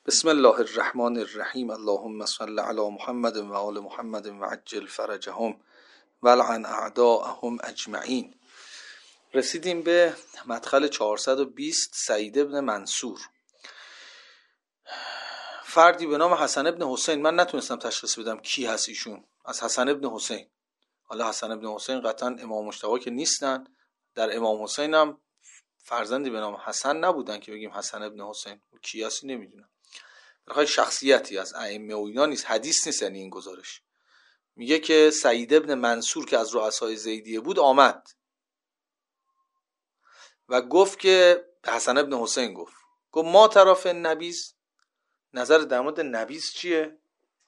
بسم الله الرحمن الرحیم. اللهم صل علی محمد و آل محمد و عجل فرجهم ولعن اعداءهم اجمعین. رسیدیم به مدخل 420 سعید ابن منصور، فردی به نام حسن ابن حسین. من نتونستم تشخیص بدم کی هست ایشون. از حسن ابن حسین، حالا حسن ابن حسین قطعا امام مجتبی که نیستن، در امام حسین هم فرزندی به نام حسن نبودن که بگیم حسن ابن حسین. کی هستی نمیدونم. بخاطر شخصیتی از ائمه و اینا نیست، حدیث نیست. یعنی این گزارش میگه که سعید ابن منصور که از رؤسای زیدیه بود آمد و گفت که حسن ابن حسین گفت ما طرف نبیز، نظر در مورد نبیز چیه؟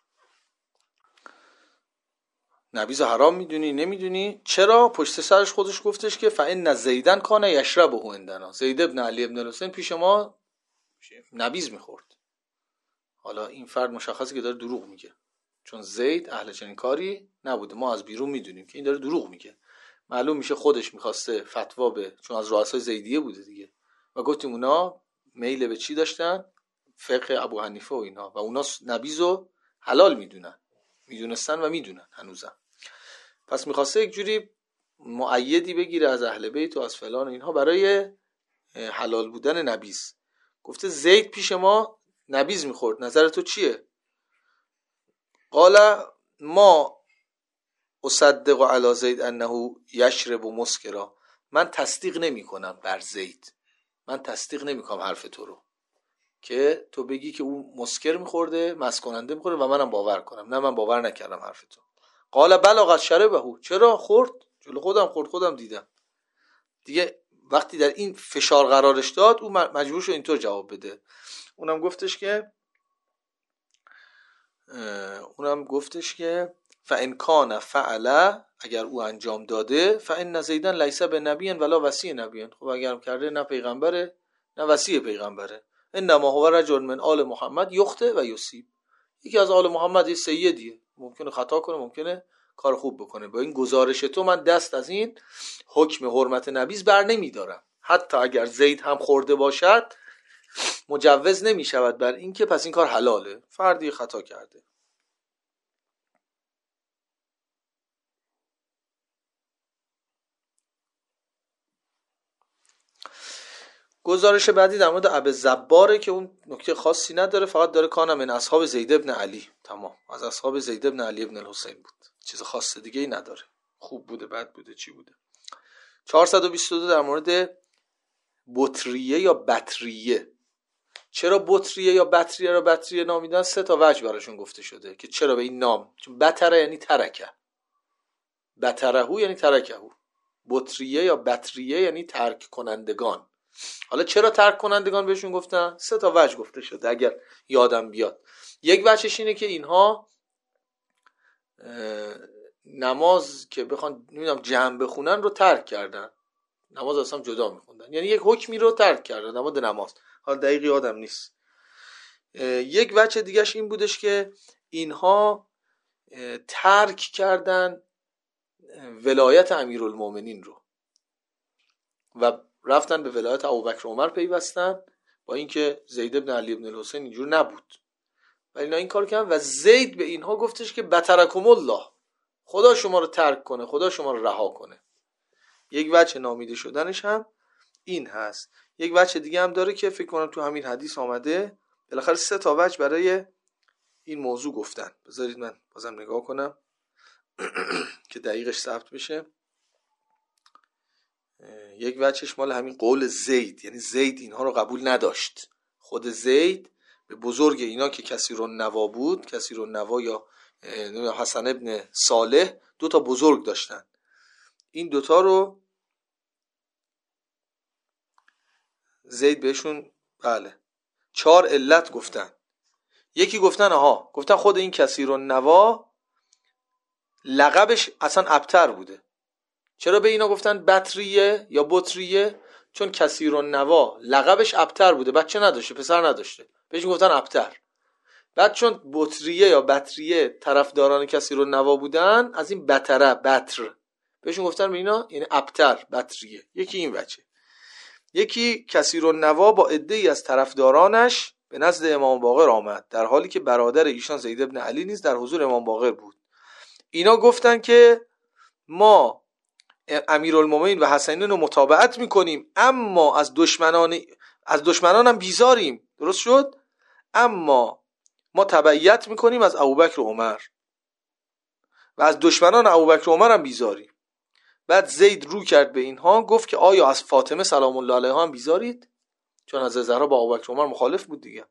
نبیز حرام میدونی نمیدونی؟ چرا؟ پشت سرش خودش گفتش که فإن زیدن کان یشربه عندنا، زید ابن علی ابن الحسین پیش ما نبیز میخورد. حالا این فرد مشخصه که داره دروغ میگه، چون زید اهل چنین کاری نبوده. ما از بیرون میدونیم که این داره دروغ میگه. معلوم میشه خودش میخواسته فتوا به، چون از رؤسای زیدیه بوده دیگه، و گفتیم اونا میل به چی داشتن؟ فقه ابو حنیفه و اینا، و اونا نبیزو حلال میدونستن و میدونن هنوزم. پس میخواسته یک جوری مؤیدی بگیره از اهل بیت و از فلان و اینها برای حلال بودن نبیز. گفته زید پیش ما نبیز میخورد، نظر تو چیه؟ قال ما اصدق علی زید انه یشرب مسکرا، من تصدیق نمی کنم بر زید، من تصدیق نمی کنم حرف تو رو که تو بگی که اون مسکر میخورده، مست کننده میخورده و منم باور کنم. نه، من باور نکردم حرف تو. قال بلغت شربه، چرا خورد؟ جلو خودم خورد، خودم دیدم. دیگه وقتی در این فشار قرارش داد، اون مجبور شد اینطور جواب بده. اونم گفتش که فإن کان فعل، اگر او انجام داده، فإن زیدن لیس بنبی ولا وصی نبی، خب اگرم کرده نه پیغمبره نه وصی پیغمبره. انما هو رجل من آل محمد یخطئ و یصیب، یکی از آل محمد، یه سیدیه، ممکنه خطا کنه ممکنه کار خوب بکنه. با این گزارش تو من دست از این حکم حرمت نبیذ بر نمیدارم. حتی اگر زید هم خورده باشد مجوز نمی شود بر این که پس این کار حلاله. فردی خطا کرده. گزارش بعدی در مورد ابو زباره که اون نکته خاصی نداره، فقط داره کانم من اصحاب زید ابن علی، تمام، از اصحاب زید ابن علی ابن الحسین بود، چیز خاص دیگه ای نداره. خوب بوده بد بوده چی بوده. 422 در مورد بطریه یا بطریه. چرا بطریه یا بطریه را بطریه نامیدن؟ 3 تا وجه براشون گفته شده که چرا به این نام. چون بطره یعنی ترکه، بطرهو یعنی ترکهو. بطریه یا بطریه یعنی ترک کنندگان. حالا چرا ترک کنندگان بهشون گفتن؟ 3 تا وجه گفته شده اگر یادم بیاد. یک وجهش اینه که اینها نماز که بخوان نمیدونم جمع بخونن رو ترک کردن، نماز اصلا جدا میخوندن، یعنی یک حکمی رو ترک کردن در مورد نماز. حالا دقیق یادم نیست. یک وجه دیگهش این بودش که اینها ترک کردن ولایت امیرالمومنین رو و رفتن به ولایت ابوبکر و عمر پیوستن، با اینکه زید ابن علی ابن الحسین اینجور نبود ولی اینا این کار کردن و زید به اینها گفتش که بترکم الله، خدا شما رو ترک کنه، خدا شما رو رها کنه. یک وجه نامیده شدنش هم این هست. یک وجه دیگه هم داره که فکر کنم تو همین حدیث آمده. بالاخره 3 تا وجه برای این موضوع گفتن. بذارید من بازم نگاه کنم که دقیقش ثبت بشه. یک وجهش مال همین قول زید، یعنی زید اینها رو قبول نداشت. خود زید به بزرگ اینا که کثیرالنوا بود، کثیرالنوا یا حسن ابن صالح، 2 تا بزرگ داشتن. این 2 تا رو زید بهشون 4 علت گفتن. یکی گفتن خود این کثیرالنوا لقبش اصلا ابتر بوده. چرا به اینا گفتن بطریه یا بطریه؟ چون کثیرالنوا لقبش ابتر بوده، بچه نداشته، پسر نداشته، بهش گفتن ابتر. بعد چون بطریه یا بطریه طرفداران کثیرالنوا بودن، از این بطر بهشون گفتن به اینا یعنی ابتر بطریه. یکی این وجه. یکی کثیرالنوا با عده‌ای از طرفدارانش به نزد امام باقر آمد، در حالی که برادر ایشان زید بن علی نیز در حضور امام باقر بود. اینا گفتن که ما امیرالمومنین و حسنین رو متابعت میکنیم، اما از دشمنان هم بیزاریم. درست شد؟ اما ما تبعیت میکنیم از ابوبکر و عمر و از دشمنان ابوبکر و عمر هم بیزاریم. بعد زید رو کرد به اینها، گفت که آیا از فاطمه سلام الله علیها هم بیزارید؟ چون از زهرا با ابوبکر و عمر مخالف بود دیگه.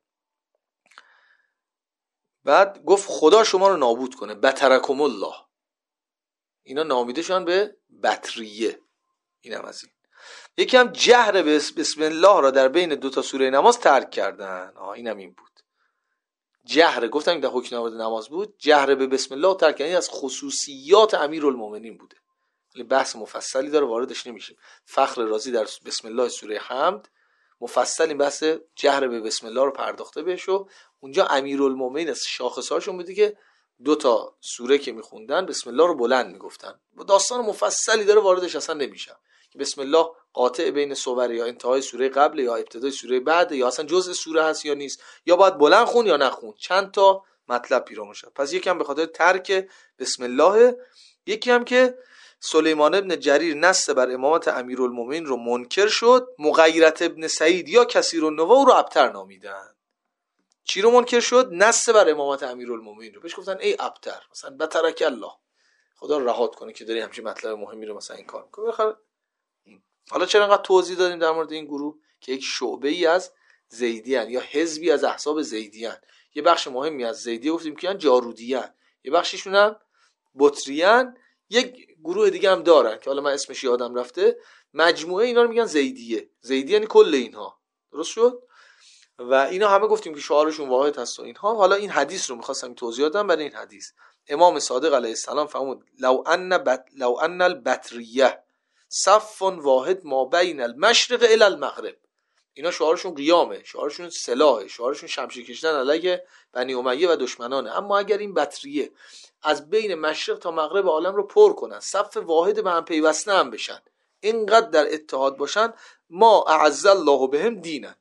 بعد گفت خدا شما رو نابود کنه، بترکم الله. اینا نامیده شدن به بطریه. اینم از این. یکی هم جهر به بسم الله را در بین دو تا سوره نماز ترک کردن. اینم این بود. جهر، گفتم این در حکم نماز نماز بود، جهر به بسم الله ترک کردن از خصوصیات امیرالمومنین بوده. ولی بحث مفصلی داره، واردش نمیشیم. فخر رازی در بسم الله سوره حمد مفصل این بحث جهر به بسم الله رو پرداخته بهش و اونجا امیرالمومنین از شاخصهاشون بودی که دو تا سوره که میخوندن بسم الله رو بلند میگفتن. داستان مفصلی داره، واردش اصلا نمیشم که بسم الله قاطع بین سوره یا انتهای سوره قبل یا ابتدای سوره بعد یا اصلا جزء سوره هست یا نیست، یا باید بلند خون یا نخون. چند تا مطلب پیرامون شد. پس یکی هم به خاطر ترک بسم الله، یکی هم که سلیمان ابن جریر نص بر امامت امیرالمومنین رو منکر شد. مغیرت ابن سعید یا کثیرالنوع رو ابتر نامیدن. چی رو منکر شد؟ نص بر امامت امیرالمومنین رو. بهش گفتن ای ابتر، مثلا بترک الله، خدا رو رهات کنه که داری همچین مطلب مهمی رو مثلا این کار می‌کنی. حالا چرا انقدر توضیح دادیم در مورد این گروه؟ که یک شعبه ای از زیدیان یا حزبی از احزاب زیدیان. یه بخش مهمی از زیدیه گفتیم که جارودیان، یه بخششون هم بطریان، یک گروه دیگه هم دارن که حالا من اسمش یادم رفته. مجموعه اینا رو میگن زیدیه. زیدیه یعنی کل اینها. درست شد؟ و اینا همه گفتیم که شعارشون واحد هست و اینها. حالا این حدیث رو می‌خواستم توضیح بدم. برای این حدیث امام صادق علیه السلام فرمود لو ان البطریه صف واحد ما بین المشرق الی المغرب. اینا شعارشون قیامه، شعارشون سلاحه، شعارشون شمشیر کشیدن علیه بنی امیه و دشمنانه. اما اگر این بطریه از بین مشرق تا مغرب عالم رو پر کنن، صف واحد به هم پیوسته هم بشن، اینقدر در اتحاد باشن، ما اعز الله بهم دینن،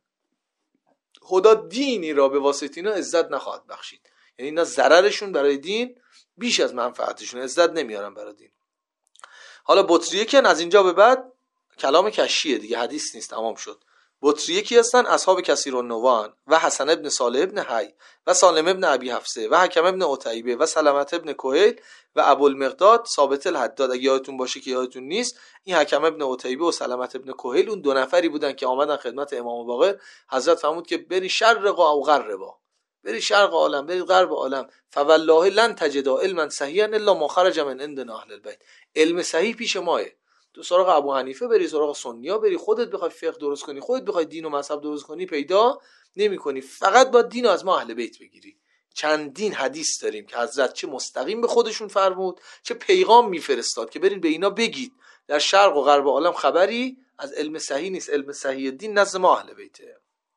خدا دینی را به واسطه اینا عزت نخواهد بخشید. یعنی اینا ضررشون برای دین بیش از منفعتشون، عزت نمیارن برای دین. حالا بطریه که از اینجا به بعد کلام کشیه دیگه، حدیث نیست، تمام شد. بطریه کی هستن؟ اصحاب کثیرالنوع و حسن ابن صالح ابن حی و سالم ابن ابی حفصه و حکم ابن عتیبه و سلمت ابن کهیل و ابوالمقداد ثابت الحداد. اگه یادتون باشه که یادتون نیست، این حکم ابن عتیبه و سلمت ابن کهیل اون دو نفری بودن که آمدن خدمت امام باقر. حضرت فرمود که بری شرق او غربا، بری شرق عالم، بری غرب عالم، فوالله لن تجدا علما صحیحا الا ما خرج من عندنا اهل البیت. علم صحیح پیش ماه. تو سراغ ابو حنیفه بری، سراغ سنیا بری، خودت بخوای فقه درست کنی، خودت بخوای دین و مذهب درست کنی، پیدا نمی‌کنی. فقط باید دین از ما اهل بیت بگیری. چندین حدیث داریم که حضرت چه مستقیم به خودشون فرمود، چه پیغام میفرستاد که برین به اینا بگید در شرق و غرب عالم خبری از علم صحیح نیست، علم صحیح دین نزد ما اهل بیته.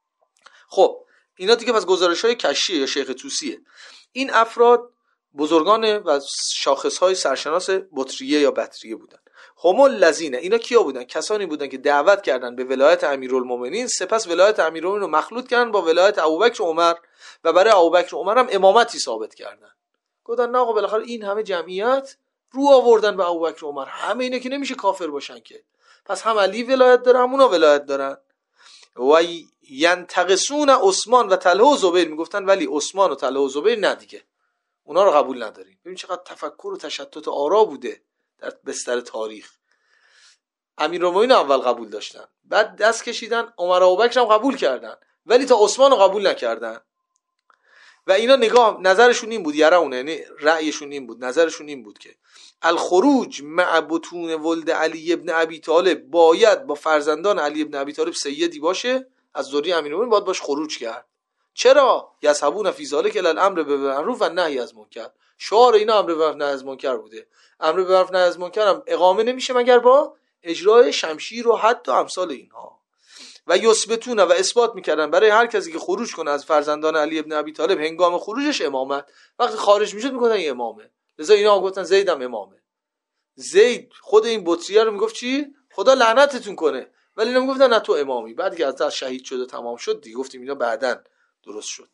خب اینا دیگه پس گزارش‌های کشیه یا شیخ طوسیه. این افراد بزرگان و شاخص‌های سرشناس بطریه یا بطریه بودن. هم الذین، اینا کیا بودن؟ کسانی بودن که دعوت کردن به ولایت امیرالمومنین، سپس ولایت امیرالمومنین رو مخلوط کردن با ولایت ابوبکر و عمر و برای ابوبکر و عمر هم امامتی ثابت کردن. گفتن نه آقا بالاخره این همه جمعیت رو آوردن به ابوبکر و عمر، همه اینا که نمیشه کافر باشن که، پس هم علی ولایت داره هم اونا ولایت دارن. و ینتقصون عثمان و طلحه و زبیر، میگفتن ولی عثمان و طلحه و زبیر نه دیگه، اونا رو قبول نداریم. ببین چقدر تفکر و تشتت آرا بوده در بستر تاریخ. امیرالمومنین اول قبول داشتن، بعد دست کشیدن، عمر و ابوبکر هم قبول کردن، ولی تا عثمان رو قبول نکردن. و اینا نظرشون این بود، یعنی رأیشون این بود، نظرشون این بود که الخروج مع بطون ولد علی ابن ابی طالب، باید با فرزندان علی ابن ابی طالب سیدی باشه، از ذریه امیرالمومنین باید باش خروج کرد. چرا؟ یذهبون فی ذلک الی الامر بالمعروف و النهی از منکر. شعار اینا امر بالمعروف نهی از منکر بوده. امر بالمعروف نهی از منکر هم اقامه نمیشه مگر با اجرای شمشیر و حد و امثال اینها. و یثبتون و اثبات میکردن برای هر کسی که خروج کنه از فرزندان علی ابن ابی طالب هنگام خروجش امامت، وقتی خارج میشد میگفتن این امامه. لذا اینا گفتن زید هم امامه. زید خود این بطریه رو میگفت چی؟ خدا لعنتتون کنه، ولی اینا میگفتن نه تو امامی. بعد که از شهید شده تمام شد دیگه، گفتیم اینا بعدن درست شد.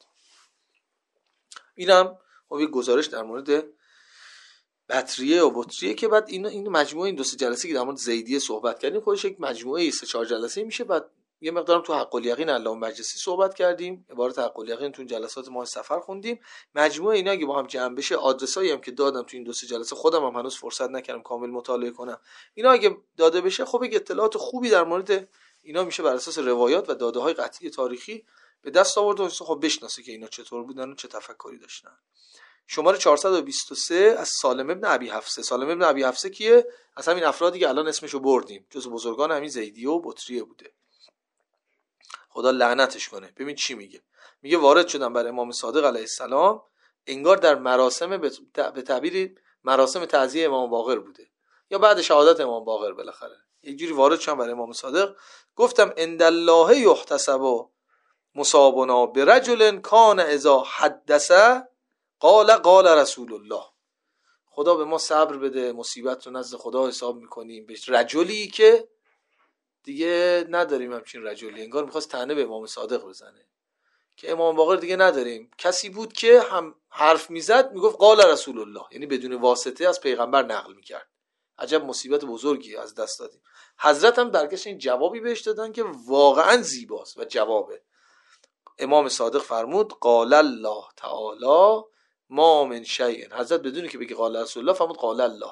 اینم خب یک گزارش در مورد بطریه و بطریه که بعد این مجموعه این 2-3 جلسه که در مورد زیدیه صحبت کردیم خودش یک مجموعه 3-4 جلسه میشه. بعد یه مقدارم تو حق الیقین علامه مجلسی صحبت کردیم، عبارت حق الیقین تو جلسات ماه سفر خوندیم. مجموعه اینا اگه با هم جمع بشه، آدرسایی هم که دادم تو این 2-3 جلسه خودم هم هنوز فرصت نکردم کامل مطالعه کنم، اینا اگه داده بشه خب یک اطلاعات خوبی در مورد اینا میشه بر اساس روایات و داده‌های قطعی تاریخی به دست آورد و خب بشناسه که اینا چطور بودن و چه تفکری داشتن. شماره 423 از سالم ابن ابی حفصه. سالم ابن ابی حفصه کیه؟ از همین افرادی که الان اسمشو بردیم، جزو بزرگان همین زیدیه و بطریه بوده. خدا لعنتش کنه. ببین چی میگه. میگه وارد شدم بر امام صادق علیه السلام، انگار در مراسم به تعبیری مراسم تعزیه امام باقر بوده یا بعد شهادت امام باقر، بالاخره یک جوری وارد شدم بر امام صادق، گفتم ان الله یحتسب مصابنا برجل کان اذا حدث قال رسول الله. خدا به ما صبر بده، مصیبت رو نزد خدا حساب میکنیم به رجلی که دیگه نداریم. همچین رجلی انگار میخواست طعنه به امام صادق بزنه که امام باقر دیگه نداریم. کسی بود که هم حرف میزد میگفت قال رسول الله، یعنی بدون واسطه از پیغمبر نقل میکرد. عجب مصیبت بزرگی از دست دادیم. حضرت هم برگشت این جوابی بهش دادن که واقعا زیباست و جوابه. امام صادق فرمود قال الله تعالی ما من شیء. حضرت بدونی که بگی قال رسول الله فرمود قال الله.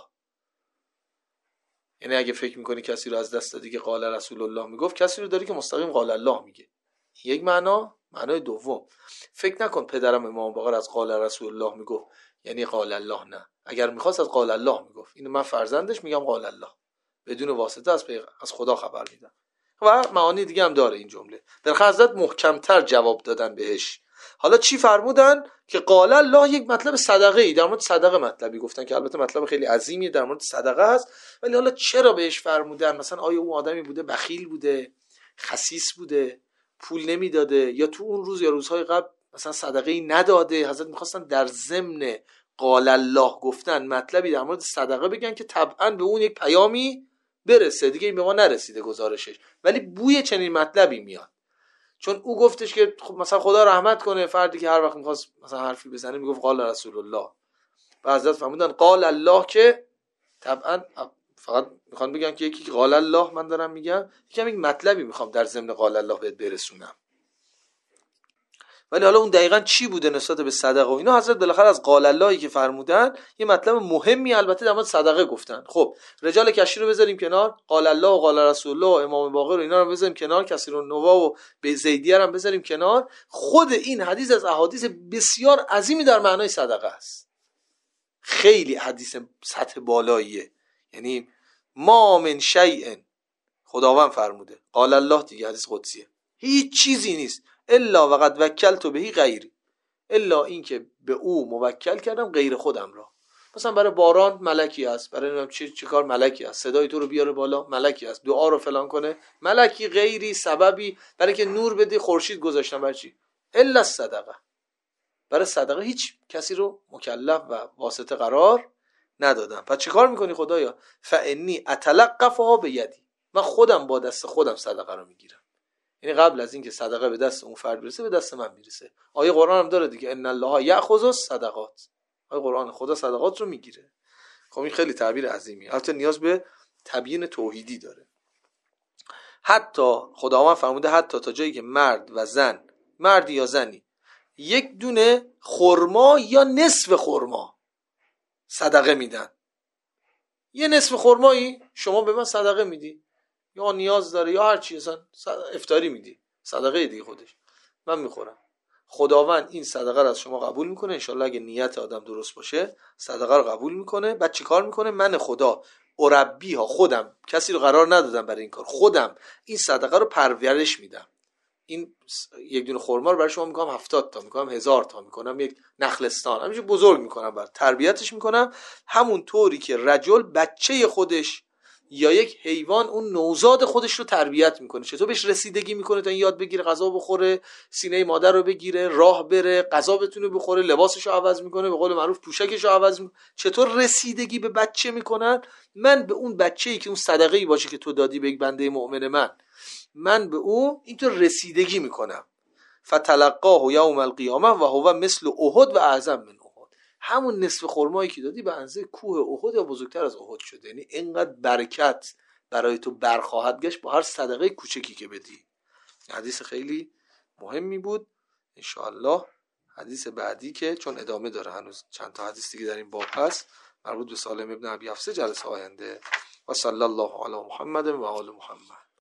یعنی اگه فکر میکنی کسی رو از دست دادی که قال رسول الله میگفت، کسی رو داری که مستقیم قال الله میگه. یک معنای دوم، فکر نکن پدرم امام باقر از قال رسول الله میگفت یعنی قال الله. نه، اگر میخواست از قال الله میگفت. اینو من فرزندش میگم قال الله، بدون واسطه از خدا خبر میدم. و معانی دیگه هم داره این جمله. در حضرت محکمتر جواب دادن بهش. حالا چی فرمودن؟ که قال الله یک مطلب صدقه ای، در مورد صدقه مطلبی گفتن که البته مطلب خیلی عظیمی در مورد صدقه است، ولی حالا چرا بهش فرمودن؟ مثلا آیا اون آدمی بوده بخیل بوده، خسیس بوده، پول نمیداده، یا تو اون روز یا روزهای قبل مثلا صدقه ای نداده؟ حضرت میخواستن در ضمن قال الله گفتن مطلبی در مورد صدقه بگن که طبعا به اون یک پیامی برسه. دیگه این به ما نرسیده گزارشش، ولی بوی چنین مطلبی میاد. چون او گفتش که خب مثلا خدا رحمت کنه فردی که هر وقت میخواست مثلا حرفی بزنه میگفت قال رسول الله. و حضرت فرمودن قال الله، که طبعا فقط میخوان بگن که یکی قال الله من دارم میگم، یکم یک مطلبی میخوام در ضمن قال الله بهت برسونم. ولی حالا اون دقیقاً چی بوده نسبت به صدقه و اینا؟ حضرت بالاخره از قال اللهی که فرمودن یه مطلب مهمی البته در مورد صدقه گفتن. خب رجال کشی رو بذاریم کنار، قال الله و قال رسول الله و امام باقر و اینا رو بذاریم کنار، کثیرالنوا و زیدیه رو بذاریم کنار، خود این حدیث از احادیث بسیار عظیمی در معنای صدقه است. خیلی حدیث سطح بالاییه. یعنی ما من شیء، خداوند فرموده، قال الله دیگه حدیث قدسیه، هیچ چیزی نیست الا وقد وکلت بهی غیری، الا این که به او موکل کردم غیر خودم را. مثلا برای باران ملکی هست، برای نمیدونم چه کار ملکی هست، صدای تو رو بیاره بالا ملکی هست، دعا رو فلان کنه ملکی، غیری سببی برای که نور بده خورشید گذاشتم. برای چی؟ الا الصدقه. برای صدقه هیچ کسی رو مکلف و واسطه قرار ندادم. پس چه کار میکنی خدایا؟ فانی اتلقفها بیدی، من خودم با دست خودم صدقه رو میگیرم. یعنی قبل از اینکه صدقه به دست اون فرد برسه به دست من میرسه. آیه قرآن هم داره دیگه، ان الله یأخذ الصدقات. آیه قرآن خدا صدقات رو میگیره. خب این خیلی تعبیر عظیمی، البته نیاز به تبیین توحیدی داره. حتی خداوند فرموده حتی تا جایی که مرد و زن، مردی یا زنی، یک دونه خرما یا نصف خرما صدقه میدن. یه نصف خرمایی شما به من صدقه میدی، یا نیاز داره یا هر چی، اصلا افطاری میدی، صدقه دیگه خودش، من میخورم. خداوند این صدقه رو از شما قبول میکنه، انشالله اگه نیت آدم درست باشه صدقه رو قبول میکنه. بعد چی کار میکنه؟ من خدا اربی ها، خودم کسی رو قرار ندادم برای این کار، خودم این صدقه رو پرورش میدم. این یک دونه خرما رو برای شما میکنم 70 تا، میکنم 1000 تا، میکنم یک نخلستان، همینجور بزرگ میکنم، بر تربیتش میکنم. همون طوری که رجل بچه خودش یا یک حیوان اون نوزاد خودش رو تربیت میکنه، چطور بهش رسیدگی میکنه تا این یاد بگیره غذا بخوره، سینه مادر رو بگیره، راه بره، غذا بتونه بخوره، لباسش رو عوض میکنه، به قول معروف پوشکش رو عوض میکنه. چطور رسیدگی به بچه میکنن؟ من به اون بچه‌ای که اون صدقه‌ای باشه که تو دادی به یک بنده مؤمن من به اون اینطور رسیدگی میکنم. فتلقاه یوم القیامه و هو مثل احد و اعظم من احد. همون نصف خرمایی که دادی به اندازه کوه احد یا بزرگتر از احد شده. یعنی اینقدر برکت برای تو برخواهد گشت با هر صدقه کوچکی که بدی. حدیث خیلی مهمی بود. ان شاء الله حدیث بعدی که چون ادامه داره هنوز چند تا حدیث دیگه در این باب هست مربوط به سالم ابن ابی حفصه جلسه آینده. و صلی الله علی محمد و آل محمد.